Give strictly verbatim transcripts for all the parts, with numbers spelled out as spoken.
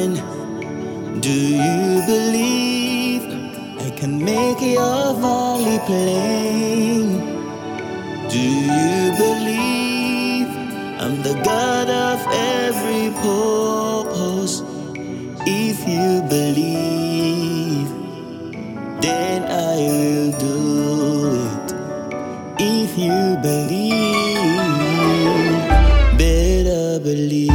listening. Do you believe I can make your valley plain? Do you believe I'm the God of every purpose? If you believe, then I will do it. If you believe, better believe.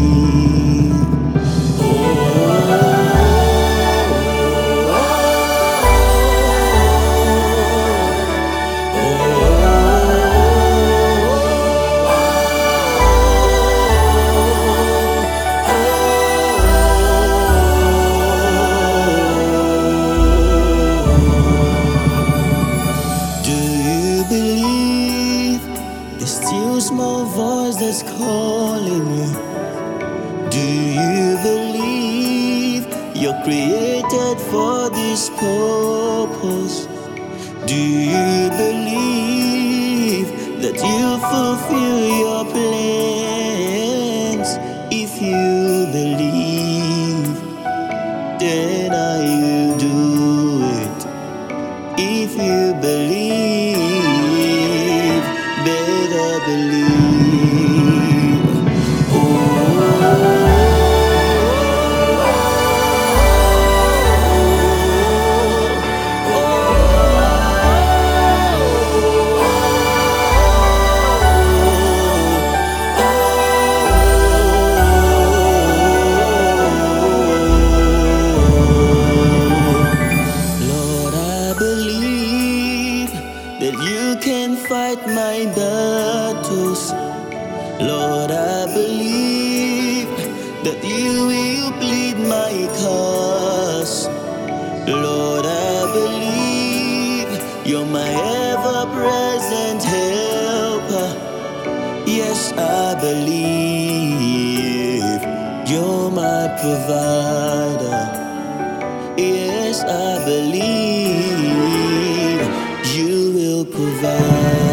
The still small voice that's calling you. Do you believe you're created for this purpose? Do you believe that you'll fulfill your plans? If you believe, then I will do it. If you believe, better believe. Oh, oh, Lord, I believe that you can fight my battles. Lord, I believe that you will plead my cause. Lord, I believe you're my ever-present helper. Yes, I believe you're my provider. Yes, I believe you will provide.